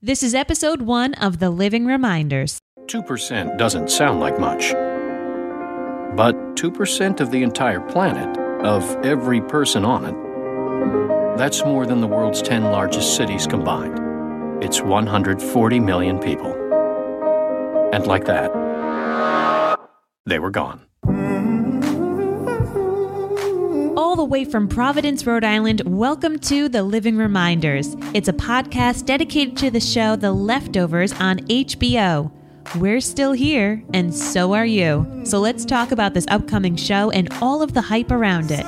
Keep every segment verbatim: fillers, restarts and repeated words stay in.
This is episode one of The Living Reminders. two percent doesn't sound like much. But two percent of the entire planet, of every person on it, that's more than the world's ten largest cities combined. It's one hundred forty million people. And like that, they were gone. All the way from Providence, Rhode Island, welcome to The Living Reminders. It's a podcast dedicated to the show The Leftovers on H B O. We're still here, and so are you. So let's talk about this upcoming show and all of the hype around it.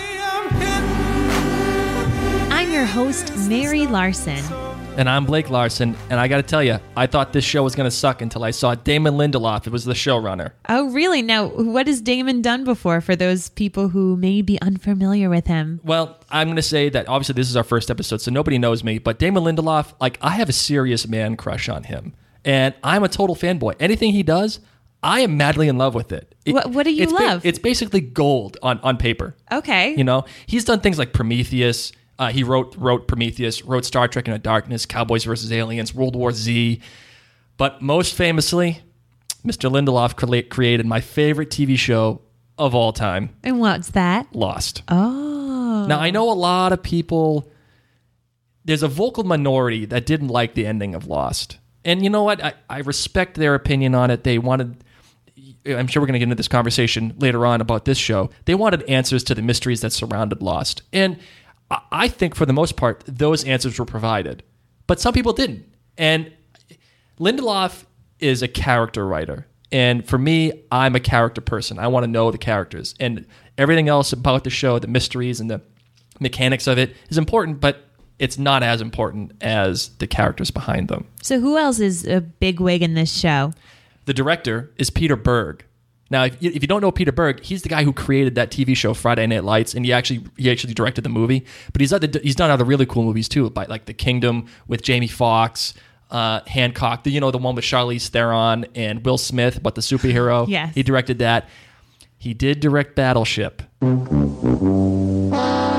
I'm your host, Mary Larson. And I'm Blake Larson, and I gotta tell you, I thought this show was gonna suck until I saw Damon Lindelof. It was the showrunner. Oh, really? Now, what has Damon done before for those people who may be unfamiliar with him? Well, I'm gonna say that obviously this is our first episode, so nobody knows me, but Damon Lindelof, like, I have a serious man crush on him. And I'm a total fanboy. Anything he does, I am madly in love with it. it what, what do you it's love? Ba- it's basically gold on, on paper. Okay. You know, he's done things like Prometheus. Uh, he wrote wrote Prometheus, wrote Star Trek Into Darkness, Cowboys versus Aliens, World War Z. But most famously, Mister Lindelof cre- created my favorite T V show of all time. And what's that? Lost. Oh. Now, I know a lot of people, there's a vocal minority that didn't like the ending of Lost. And you know what? I, I respect their opinion on it. They wanted, I'm sure we're going to get into this conversation later on about this show. They wanted answers to the mysteries that surrounded Lost. And I think for the most part, those answers were provided. But some people didn't. And Lindelof is a character writer. And for me, I'm a character person. I want to know the characters. And everything else about the show, the mysteries and the mechanics of it is important, but it's not as important as the characters behind them. So who else is a bigwig in this show? The director is Peter Berg. Now, if you, if you don't know Peter Berg, he's the guy who created that T V show Friday Night Lights, and he actually he actually directed the movie. But he's other, he's done other really cool movies too, like The Kingdom with Jamie Foxx, uh, Hancock, the, you know, the one with Charlize Theron and Will Smith, but the superhero. Yes. He directed that. He did direct Battleship. And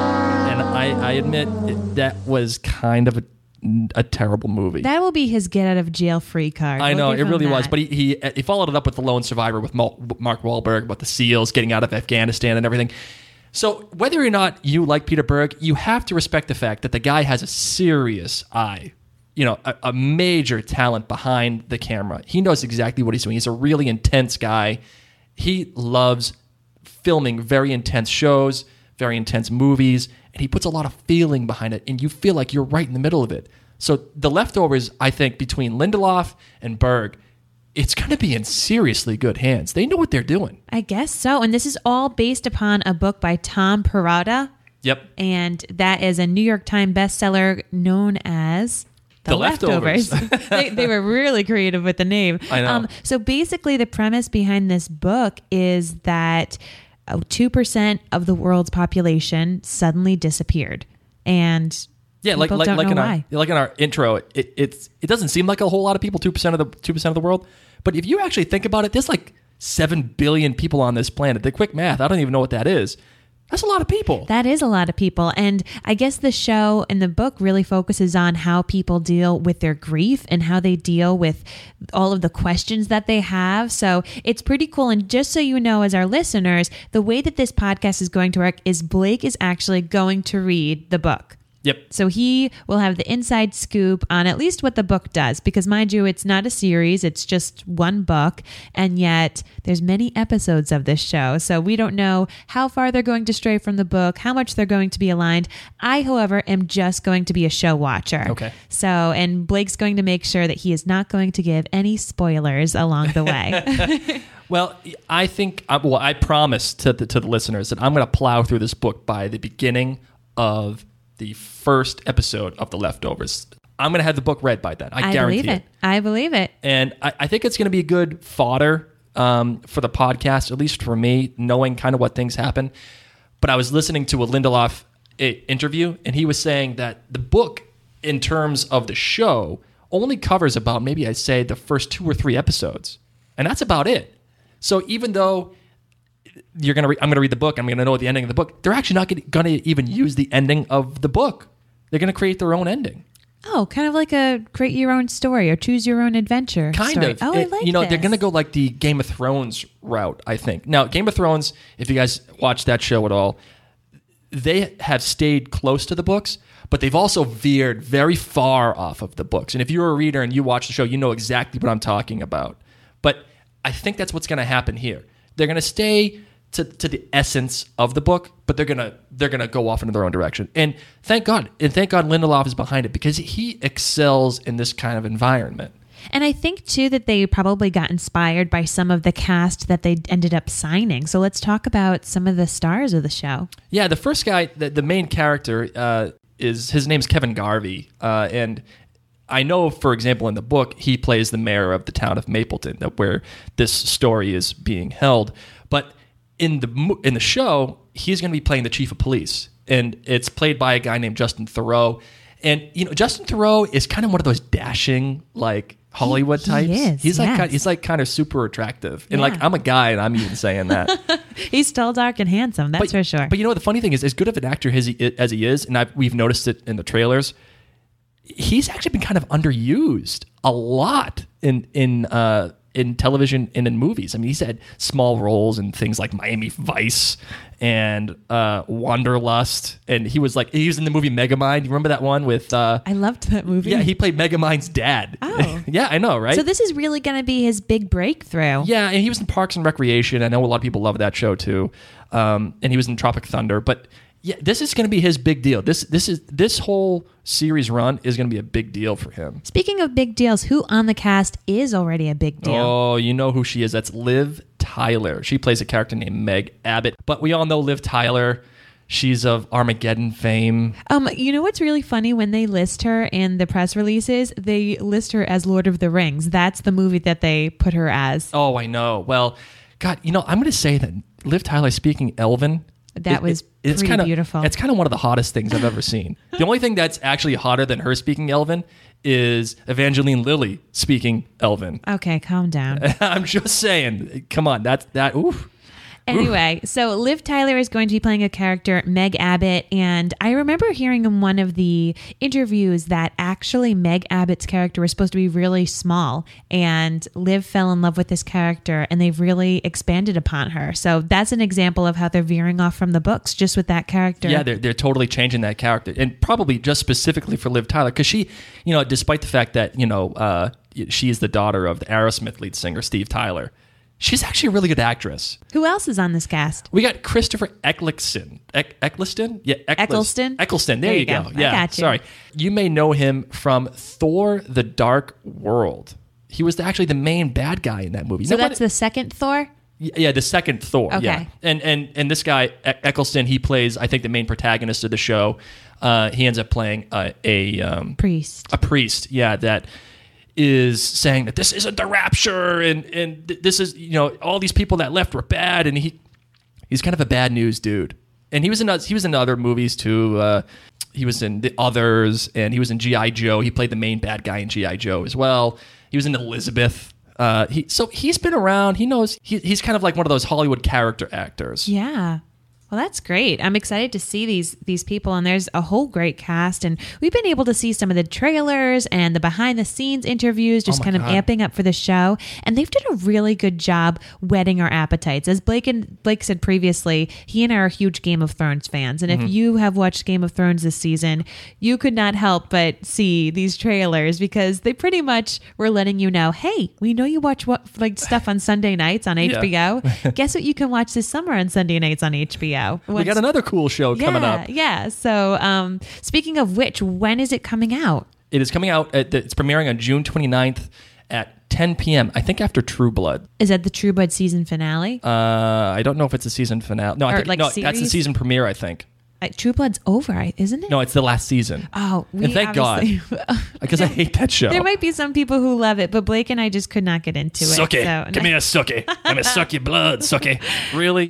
I, I admit it, that was kind of a, a terrible movie. That will be his get out of jail free card. I We'll know, give it him really that. was. But he, he he followed it up with The Lone Survivor with Mark Wahlberg about the SEALs getting out of Afghanistan and everything. So whether or not you like Peter Berg, you have to respect the fact that the guy has a serious eye. You know, a, a major talent behind the camera. He knows exactly what he's doing. He's a really intense guy. He loves filming very intense shows, very intense movies, and he puts a lot of feeling behind it, and you feel like you're right in the middle of it. So The Leftovers, I think, between Lindelof and Berg, it's going to be in seriously good hands. They know what they're doing. I guess so. And this is all based upon a book by Tom Perrotta. Yep. And that is a New York Times bestseller known as The, The Leftovers. Leftovers. they, they were really creative with the name. I know. Um, so basically the premise behind this book is that uh, two percent of the world's population suddenly disappeared. And Yeah, like people like don't like know in our why. like in our intro, it it's it doesn't seem like a whole lot of people, two percent of the two percent of the world. But if you actually think about it, there's like seven billion people on this planet. The quick math, I don't even know what that is. That's a lot of people. That is a lot of people. And I guess the show and the book really focuses on how people deal with their grief and how they deal with all of the questions that they have. So it's pretty cool. And just so you know, as our listeners, the way that this podcast is going to work is Blake is actually going to read the book. Yep. So he will have the inside scoop on at least what the book does, because mind you, it's not a series, it's just one book, and yet there's many episodes of this show. So we don't know how far they're going to stray from the book, how much they're going to be aligned. I, however, am just going to be a show watcher. Okay. So, and Blake's going to make sure that he is not going to give any spoilers along the way. Well, I think, well, I promise to the, to the listeners that I'm going to plow through this book by the beginning of the first episode of The Leftovers. I'm going to have the book read by then. I, I guarantee believe it. I believe it. And I, I think it's going to be good fodder um, for the podcast, at least for me, knowing kind of what things happen. But I was listening to a Lindelof i- interview, and he was saying that the book, in terms of the show, only covers about, maybe I'd say, the first two or three episodes. And that's about it. So even though you're gonna, re- I'm gonna read the book, I'm gonna know the ending of the book, they're actually not gonna, gonna even use the ending of the book. They're gonna create their own ending. Oh, kind of like a create your own story or choose your own adventure. Kind story. of. Oh, It- I like You know, this. they're going to go like the Game of Thrones route, I think. Now, Game of Thrones, if you guys watch that show at all, they have stayed close to the books, but they've also veered very far off of the books. And if you're a reader and you watch the show, you know exactly what I'm talking about. But I think that's what's going to happen here. They're going to stay to, to the essence of the book, but they're gonna they're gonna go off into their own direction. And thank God, and thank God Lindelof is behind it because he excels in this kind of environment. And I think, too, that they probably got inspired by some of the cast that they ended up signing. So let's talk about some of the stars of the show. Yeah, the first guy, the, the main character, uh, is his name's Kevin Garvey. Uh, and I know, for example, in the book, he plays the mayor of the town of Mapleton, that where this story is being held. But in the mo- in the show, he's going to be playing the chief of police. And it's played by a guy named Justin Theroux. And, you know, Justin Theroux is kind of one of those dashing, like, Hollywood he types. is, he's like yes. he's like kind of super attractive, and Yeah. like I'm a guy, and I'm even saying that. He's tall, dark, and handsome. That's but, for sure. But you know what? The funny thing is, as good of an actor as he, as he is, and I've, we've noticed it in the trailers, he's actually been kind of underused a lot in in uh, in television and in movies. I mean, he's had small roles in things like Miami Vice and uh, Wanderlust, and he was like he was in the movie Megamind. You remember that one with? Uh, I loved that movie. yeah, he played Megamind's dad. Oh. Yeah, I know, right? So this is really going to be his big breakthrough. Yeah, and he was in Parks and Recreation. I know a lot of people love that show too. Um, and he was in Tropic Thunder. But yeah, this is going to be his big deal. This this is this whole series run is going to be a big deal for him. Speaking of big deals, who on the cast is already a big deal? Oh, you know who she is. That's Liv Tyler. She plays a character named Meg Abbott. But we all know Liv Tyler. She's of Armageddon fame. Um, you know what's really funny? When they list her in the press releases, they list her as Lord of the Rings. That's the movie that they put her as. Oh, I know. Well, God, you know, I'm going to say that Liv Tyler speaking Elven. That was it's pretty kinda, beautiful. It's kind of one of the hottest things I've ever seen. The only thing that's actually hotter than her speaking Elven is Evangeline Lilly speaking Elven. Okay, calm down. I'm just saying. Come on, that's that. Oof. Anyway, so Liv Tyler is going to be playing a character, Meg Abbott, and I remember hearing in one of the interviews that actually Meg Abbott's character was supposed to be really small, and Liv fell in love with this character, and they've really expanded upon her. So that's an example of how they're veering off from the books just with that character. Yeah, they're they're totally changing that character, and probably just specifically for Liv Tyler, because she, you know, despite the fact that you know uh, she is the daughter of the Aerosmith lead singer Steve Tyler. She's actually a really good actress. Who else is on this cast? We got Christopher Eccleston. Eck- Eccleston? Yeah, Eccles- Eccleston? Eccleston. There, There you you go. go. I Yeah, got you. sorry. You may know him from Thor: The Dark World. He was actually the main bad guy in that movie. So Nobody- that's the second Thor? yeah, the second Thor. Okay. Yeah, and and and this guy E- Eccleston, he plays, I think, the main protagonist of the show. Uh, he ends up playing a a, um, Priest. a priest. Yeah, that is saying that this isn't the rapture, and and th- this is, you know, all these people that left were bad, and he he's kind of a bad news dude. And he was in he was in other movies too. Uh, he was in The Others, and he was in G I. Joe. He played the main bad guy in G I. Joe as well. He was in Elizabeth. Uh, he so he's been around. He knows. He, he's kind of like one of those Hollywood character actors. Yeah. Well, that's great. I'm excited to see these these people, and there's a whole great cast. And we've been able to see some of the trailers and the behind the scenes interviews, just Oh my kind of God. amping up for the show. And they've done a really good job whetting our appetites. As Blake and Blake said previously, he and I are huge Game of Thrones fans. And Mm-hmm. if you have watched Game of Thrones this season, you could not help but see these trailers because they pretty much were letting you know, hey, we know you watch what like stuff on Sunday nights on H B O. Guess what you can watch this summer on Sunday nights on H B O. We got another cool show yeah, coming up. Yeah. So, um, speaking of which, when is it coming out? It is coming out. At the, it's premiering on June twenty-ninth at ten p.m. I think after True Blood. Is that the True Blood season finale? Uh, I don't know if it's a season finale. No, I Or, think like, no, that's the series? season premiere. I think. Uh, True Blood's over, I- isn't it? No, it's the last season. Oh, we and thank God, obviously- because I hate that show. There might be some people who love it, but Blake and I just could not get into it. Sucky. So, Give me a sucky. Let me suck your blood, sucky. Really?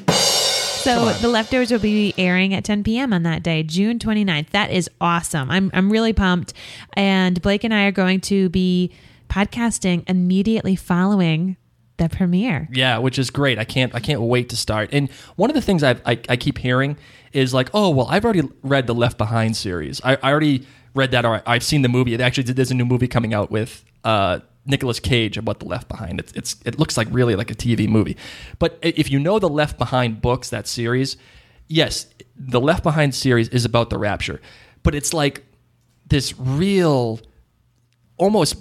So The Leftovers will be airing at ten p.m. on that day, June twenty-ninth. That is awesome. I'm I'm really pumped. And Blake and I are going to be podcasting immediately following the premiere. Yeah, which is great. I can't I can't wait to start. And one of the things I've, I I keep hearing is like, oh well, I've already read the Left Behind series. I, I already read that or I've seen the movie. It actually there's a new movie coming out with uh, Nicolas Cage about the Left Behind. It's, it's it looks like really like a T V movie. But if you know the Left Behind books, that series, yes, the Left Behind series is about the rapture. But it's like this real, almost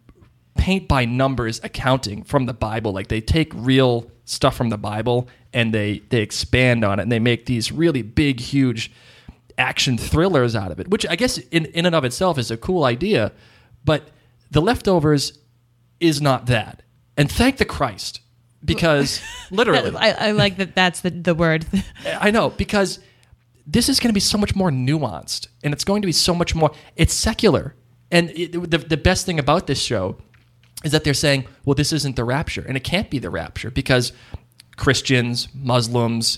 paint by numbers accounting from the Bible. Like they take real stuff from the Bible and they they expand on it and they make these really big, huge action thrillers out of it, which I guess in, in and of itself is a cool idea. But The Leftovers is not that. And thank the Christ, because literally. I, I like that that's the, the word. I know, because this is going to be so much more nuanced and it's going to be so much more, it's secular. And it, the, the best thing about this show is that they're saying, well, this isn't the rapture. And it can't be the rapture because Christians, Muslims,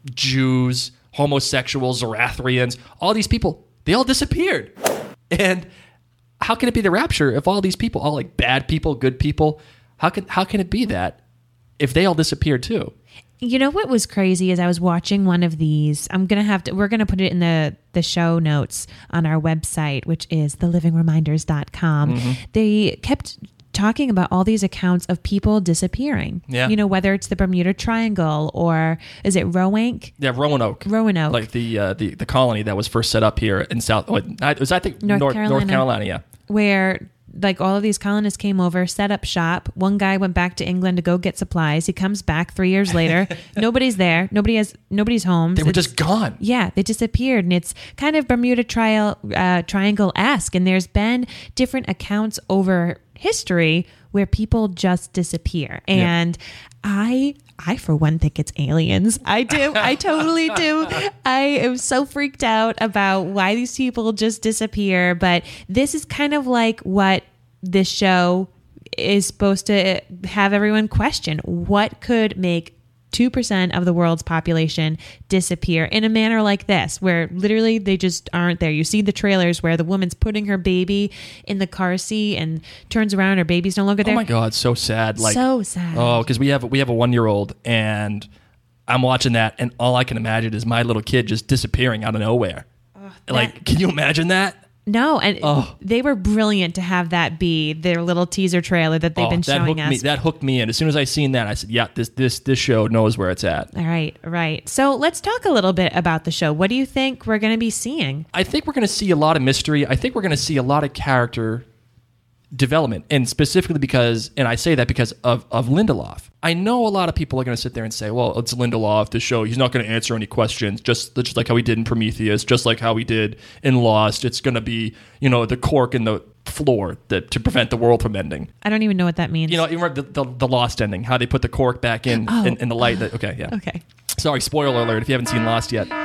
Jews, homosexuals, Zoroastrians, all these people, they all disappeared. And how can it be the rapture if all these people, all like bad people, good people, how can how can it be that if they all disappeared too? You know what was crazy is I was watching one of these. I'm going to have to, we're going to put it in the, the show notes on our website, which is the living reminders dot com. Mm-hmm. They kept talking about all these accounts of people disappearing. Yeah. You know, whether it's the Bermuda Triangle or is it Roanoke? Yeah, Roanoke. Roanoke. Like the uh, the the colony that was first set up here in South, oh, it was I think North, North Carolina, North Carolina, yeah. Where like all of these colonists came over, set up shop. One guy went back to England to go get supplies. He comes back three years later. Nobody's there. Nobody has. Nobody's home. They were just gone. Yeah, they disappeared, and it's kind of Bermuda trial, uh, Triangle-esque. And there's been different accounts over history where people just disappear. And yeah. I, I for one think it's aliens. I do. I totally do. I am so freaked out about why these people just disappear. But this is kind of like what this show is supposed to have everyone question. What could make two percent of the world's population disappear in a manner like this, where literally they just aren't there? You see the trailers where the woman's putting her baby in the car seat and turns around, her baby's no longer there. Oh my God, so sad. Like, so sad. Oh, because we have we have a one-year-old and I'm watching that and all I can imagine is my little kid just disappearing out of nowhere. Oh, like, that, can you imagine that? No, and oh. they were brilliant to have that be their little teaser trailer that they've oh, been that showing hooked us. Me, that hooked me in. As soon as I seen that, I said, yeah, this this this show knows where it's at. All right, right. So let's talk a little bit about the show. What do you think we're going to be seeing? I think we're going to see a lot of mystery. I think we're going to see a lot of character development, and specifically because, and I say that because of, of Lindelof. I know a lot of people are going to sit there and say, well, it's Lindelof, the show, he's not going to answer any questions, just, just like how he did in Prometheus, just like how he did in Lost. It's going to be, you know, the cork in the floor that, to prevent the world from ending. I don't even know what that means. You know, you remember the, the, the Lost ending, how they put the cork back in, oh. in, in the light. That, okay, yeah. Okay. Sorry, spoiler alert if you haven't seen Lost yet.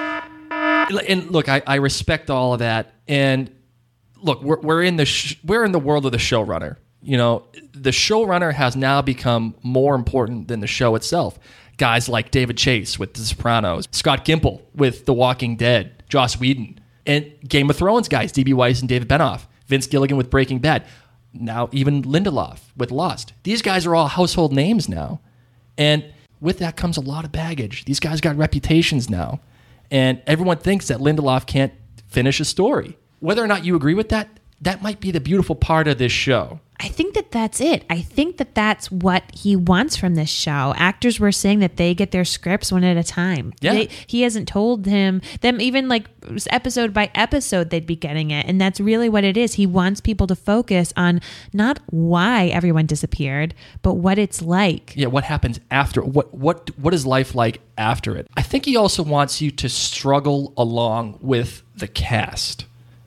And look, I, I respect all of that, and look, we're we're in the sh- we're in the world of the showrunner. You know, the showrunner has now become more important than the show itself. Guys like David Chase with The Sopranos, Scott Gimple with The Walking Dead, Joss Whedon, and Game of Thrones guys, D B Weiss and David Benioff, Vince Gilligan with Breaking Bad, now even Lindelof with Lost. These guys are all household names now, and with that comes a lot of baggage. These guys got reputations now, and everyone thinks that Lindelof can't finish a story. Whether or not you agree with that, that might be the beautiful part of this show. I think that that's it. I think that that's what he wants from this show. Actors were saying that they get their scripts one at a time. Yeah. They, he hasn't told him them even like episode by episode they'd be getting it. And that's really what it is. He wants people to focus on not why everyone disappeared, but what it's like. Yeah, what happens after. What what what is life like after it? I think he also wants you to struggle along with the cast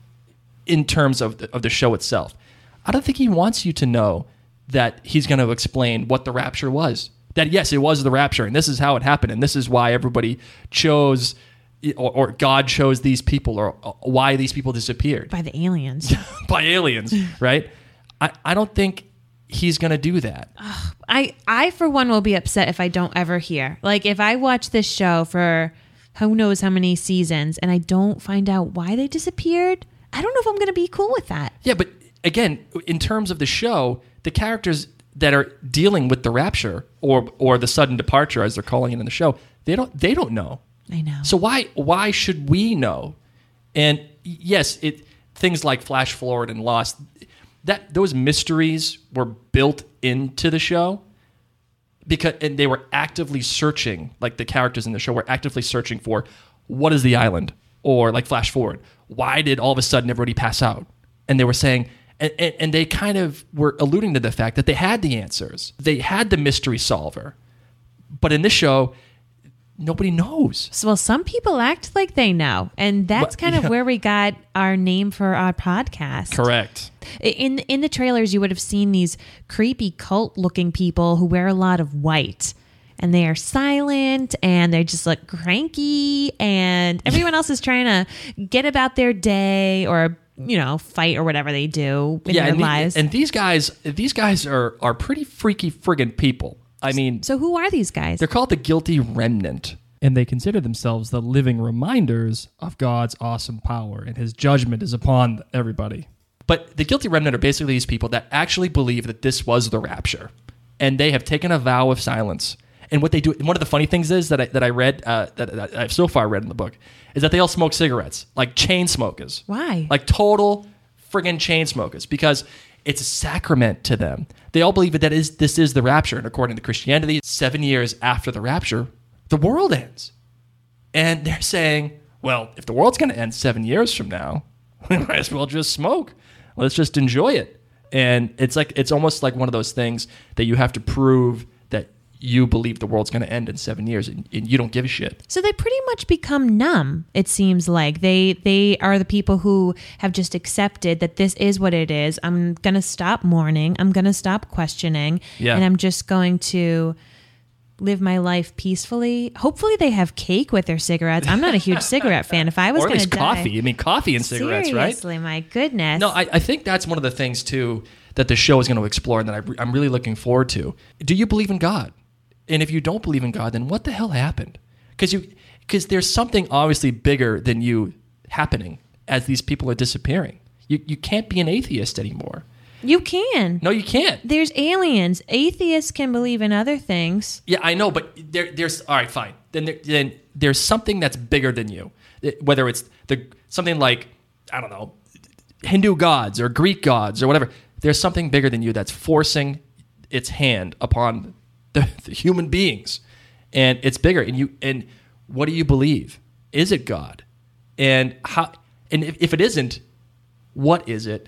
in terms of the, of the show itself. I don't think he wants you to know that he's going to explain what the rapture was. That, yes, it was the rapture, and this is how it happened, and this is why everybody chose, or, or God chose these people, or why these people disappeared. By the aliens. By aliens, right? I, I don't think he's going to do that. Ugh, I, I, for one, will be upset if I don't ever hear. Like, if I watch this show for who knows how many seasons, and I don't find out why they disappeared, I don't know if I'm going to be cool with that. Yeah, but again, in terms of the show, the characters that are dealing with the rapture or or the sudden departure, as they're calling it in the show, they don't they don't know. I know. So why why should we know? And yes, it things like Flash Forward and Lost, that those mysteries were built into the show because and they were actively searching, like the characters in the show were actively searching for what is the island, or like Flash Forward, why did all of a sudden everybody pass out? And they were saying, and, and, and they kind of were alluding to the fact that they had the answers, they had the mystery solver, but in this show, nobody knows. So, well, some people act like they know, and that's But, kind of yeah. where we got our name for our podcast. Correct. In in the trailers, you would have seen these creepy cult-looking people who wear a lot of white, and they are silent, and they just look cranky, and everyone else is trying to get about their day or, you know, fight or whatever they do in their and, the- lives. and these guys, these guys are are pretty freaky friggin' people. I mean, so who are these guys? they're called the Guilty Remnant. And they consider themselves the living reminders of God's awesome power, and his judgment is upon everybody. But the Guilty Remnant are basically these people that actually believe that this was the rapture, and they have taken a vow of silence. And what they do, one of the funny things is that I, that I read, uh, that, that I've so far read in the book, is that they all smoke cigarettes, like chain smokers. Why? Like total friggin' chain smokers, because it's a sacrament to them. They all believe that, that is, this is the rapture. And according to Christianity, seven years after the rapture, the world ends. And they're saying, well, if the world's going to end seven years from now, we might as well just smoke. Let's just enjoy it. And it's like it's almost like one of those things that you have to prove that you believe the world's going to end in seven years, and, and you don't give a shit. So they pretty much become numb, it seems like. They they are the people who have just accepted that this is what it is. I'm going to stop mourning. I'm going to stop questioning. Yeah. And I'm just going to live my life peacefully. Hopefully they have cake with their cigarettes. I'm not a huge cigarette fan. If I was Or at going to least die... coffee. I mean, coffee and cigarettes, right? Seriously, my goodness. No, I, I think that's one of the things, too, that the show is going to explore and that I, re- I'm really looking forward to. Do you believe in God? And if you don't believe in God, then what the hell happened? Because you, because there's something obviously bigger than you happening as these people are disappearing. You you can't be an atheist anymore. You can. No, you can't. There's aliens. Atheists can believe in other things. Yeah, I know, but there, there's all right, fine. Then there, then there's something that's bigger than you. It- Whether it's the something like I don't know, Hindu gods or Greek gods or whatever. There's something bigger than you that's forcing its hand upon the, the human beings, and it's bigger. And you and what do you believe? Is it God? And how? And if, if it isn't, what is it?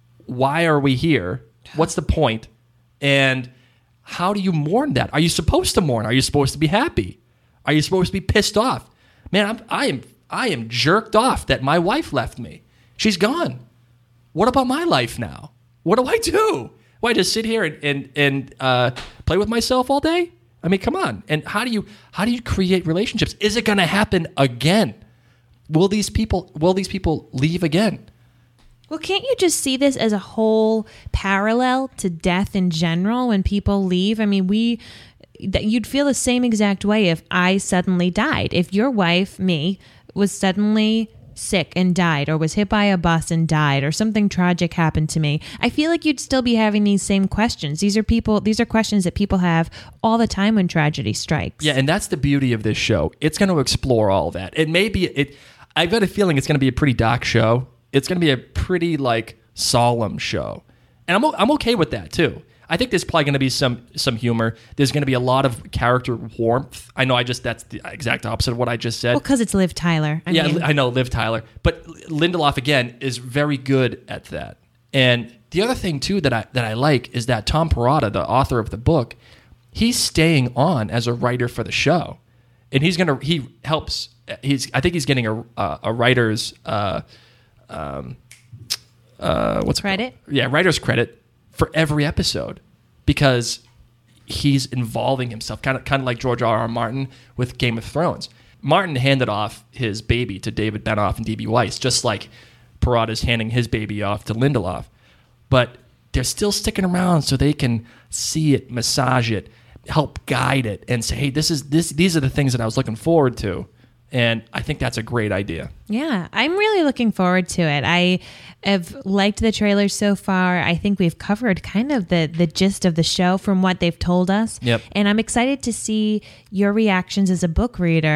Why are we here? What's the point? And how do you mourn that? Are you supposed to mourn? Are you supposed to be happy? Are you supposed to be pissed off? Man, I'm, I am I am jerked off that my wife left me. She's gone. What about my life now? What do I do? Why just sit here and and, and uh, play with myself all day? I mean, come on. And how do you how do you create relationships? Is it going to happen again? Will these people will these people leave again? Well, can't you just see this as a whole parallel to death in general when people leave? I mean, we that you'd feel the same exact way if I suddenly died. If your wife, me, was suddenly sick and died, or was hit by a bus and died, or something tragic happened to me, I feel like you'd still be having these same questions. These are people these are questions that people have all the time when tragedy strikes. Yeah, and that's the beauty of this show. It's going to explore all that. It may be it I've got a feeling it's going to be a pretty dark show. It's going to be a pretty like solemn show, and I'm o- I'm okay with that too. I think there's probably going to be some some humor. There's going to be a lot of character warmth. I know I just that's the exact opposite of what I just said. Well, because it's Liv Tyler. I yeah, mean, I know Liv Tyler, but Lindelof again is very good at that. And the other thing too that I that I like is that Tom Perrotta, the author of the book, he's staying on as a writer for the show, and he's gonna he helps. He's I think he's getting a a, a writer's. Uh, Um, uh, what's it Credit? called? Yeah, writer's credit for every episode because he's involving himself, kind of kind of like George R. R. Martin with Game of Thrones. Martin handed off his baby to David Benioff and D B. Weiss, just like Perrotta's handing his baby off to Lindelof. But they're still sticking around so they can see it, massage it, help guide it, and say, hey, this is this. These are the things that I was looking forward to. And I think that's a great idea. Yeah, I'm really looking forward to it. I have liked the trailers so far. I think we've covered kind of the, the gist of the show from what they've told us. Yep. And I'm excited to see your reactions as a book reader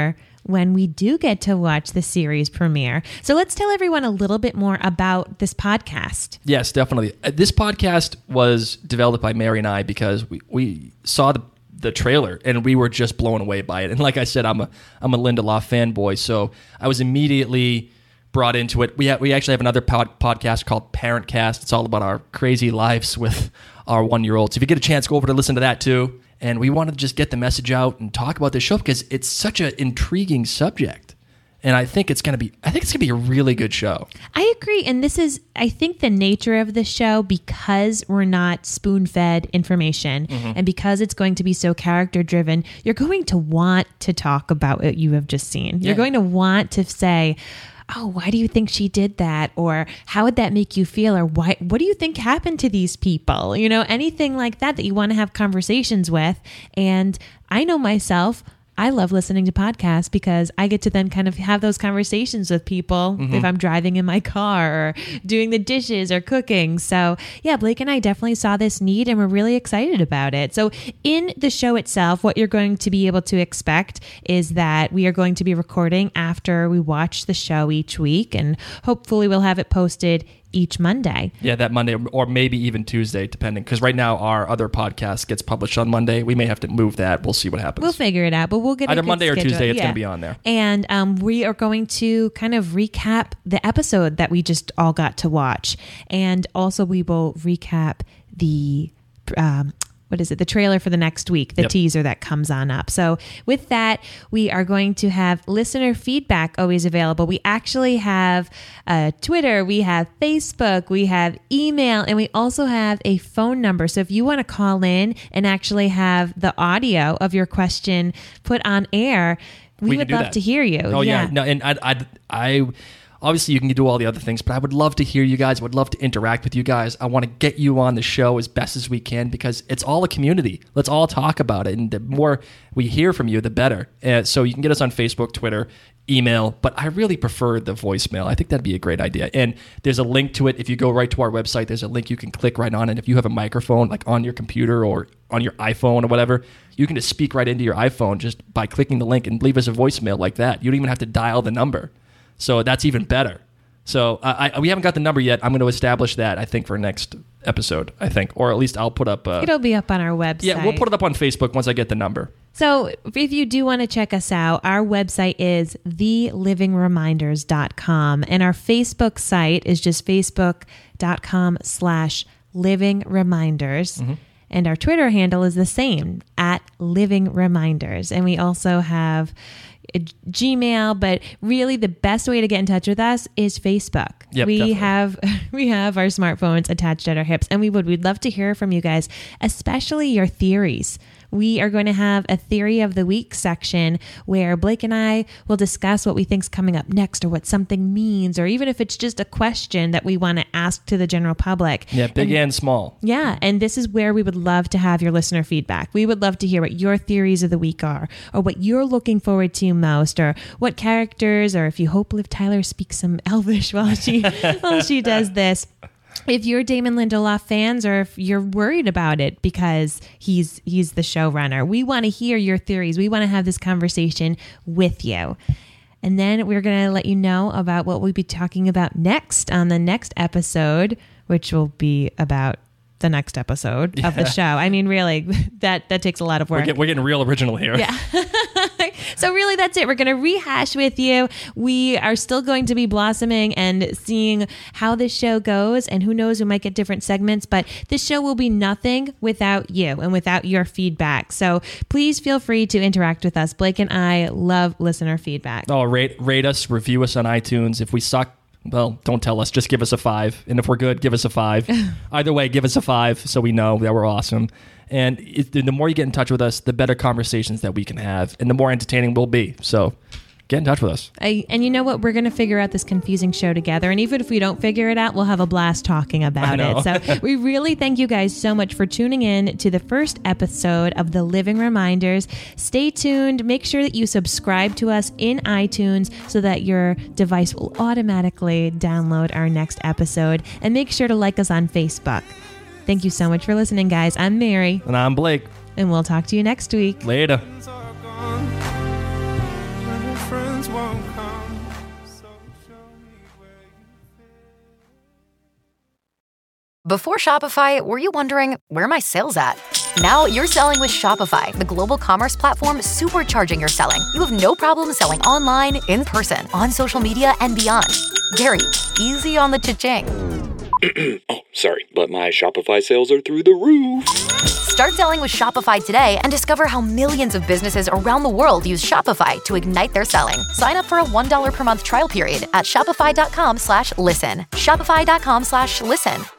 when we do get to watch the series premiere. So let's tell everyone a little bit more about this podcast. Yes, definitely. Uh, This podcast was developed by Mary and I because we, we saw the the trailer and we were just blown away by it. And like I said, I'm a I'm a Lindelof fanboy, so I was immediately brought into it. We ha- we actually have another pod- podcast called Parentcast. It's all about our crazy lives with our one-year-olds. If you get a chance, go over to listen to that too. And we wanted to just get the message out and talk about this show because it's such an intriguing subject. And I think it's going to be I think it's going to be a really good show. I agree. And this is, I think, the nature of the show, because we're not spoon-fed information Mm-hmm. and because it's going to be so character-driven, you're going to want to talk about what you have just seen. You're Yeah. going to want to say, oh, why do you think she did that? Or how would that make you feel? Or why, what do you think happened to these people? You know, anything like that that you want to have conversations with. And I know myself, I love listening to podcasts because I get to then kind of have those conversations with people Mm-hmm. if I'm driving in my car or doing the dishes or cooking. So yeah, Blake and I definitely saw this need and we're really excited about it. So in the show itself, what you're going to be able to expect is that we are going to be recording after we watch the show each week, and hopefully we'll have it posted each Monday. Yeah, that Monday or maybe even Tuesday, depending. Because right now our other podcast gets published on Monday. We may have to move that. We'll see what happens. We'll figure it out, but we'll get a Either good Monday or schedule. Tuesday, it's Yeah. going to be on there. And um, we are going to kind of recap the episode that we just all got to watch. And also we will recap the, um, what is it? The trailer for the next week, the Yep. teaser that comes on up. So with that, we are going to have listener feedback always available. We actually have uh, Twitter, we have Facebook, we have email, and we also have a phone number. So if you want to call in and actually have the audio of your question put on air, we, We can would do love that. to hear you. Oh yeah, no, and I, I, I, obviously you can do all the other things, but I would love to hear you guys. I would love to interact with you guys. I want to get you on the show as best as we can because it's all a community. Let's all talk about it, and the more we hear from you, the better. Uh, so you can get us on Facebook, Twitter, email, but I really prefer the voicemail. I think that'd be a great idea. And there's a link to it. If you go right to our website, there's a link you can click right on. And if you have a microphone like on your computer or on your iPhone or whatever, you can just speak right into your iPhone just by clicking the link and leave us a voicemail like that. You don't even have to dial the number. So that's even better. So uh, I, we haven't got the number yet. I'm going to establish that, I think, for next episode, I think. Or at least I'll put up... Uh, It'll be up on our website. yeah, we'll put it up on Facebook once I get the number. So if you do want to check us out, our website is the living reminders dot com. And our Facebook site is just facebook.com slash living reminders. Mm-hmm. And our Twitter handle is the same, at Living Reminders. And we also have a Gmail, but really the best way to get in touch with us is Facebook. Yep, we definitely. have we have our smartphones attached at our hips, and we would we'd love to hear from you guys, especially your theories. We are going to have a theory of the week section where Blake and I will discuss what we think's coming up next, or what something means, or even if it's just a question that we want to ask to the general public. Yeah, big and, and small. Yeah, and this is where we would love to have your listener feedback. We would love to hear what your theories of the week are, or what you're looking forward to most, or what characters, or if you hope Liv Tyler speaks some Elvish while she while she does this. If you're Damon Lindelof fans, or if you're worried about it because he's he's the showrunner, we want to hear your theories. We want to have this conversation with you. And then we're going to let you know about what we'll be talking about next on the next episode, which will be about the next episode yeah. of the show. I mean, really, that, that takes a lot of work. We're, get, we're getting real original here. Yeah. So really, that's it. We're going to rehash with you. We are still going to be blossoming and seeing how this show goes. And who knows, we might get different segments. But this show will be nothing without you and without your feedback. So please feel free to interact with us. Blake and I love listener feedback. Oh, rate, rate us, review us on iTunes. If we suck, well, don't tell us. Just give us a five. And if we're good, give us a five. Either way, give us a five so we know that we're awesome. And it, the more you get in touch with us, the better conversations that we can have, and the more entertaining we'll be. So get in touch with us. I, and you know what? We're going to figure out this confusing show together. And even if we don't figure it out, we'll have a blast talking about it. So we really thank you guys so much for tuning in to the first episode of The Living Reminders. Stay tuned. Make sure that you subscribe to us in iTunes so that your device will automatically download our next episode. And make sure to like us on Facebook. Thank you so much for listening, guys. I'm Mary. And I'm Blake. And we'll talk to you next week. Later. Friends are gone. Before Shopify, were you wondering, where are my sales at? Now you're selling with Shopify, the global commerce platform supercharging your selling. You have no problem selling online, in person, on social media, and beyond. Gary, easy on the cha-ching. Oh, sorry, but my Shopify sales are through the roof. Start selling with Shopify today and discover how millions of businesses around the world use Shopify to ignite their selling. Sign up for a one dollar per month trial period at shopify.com slash listen. Shopify.com slash listen.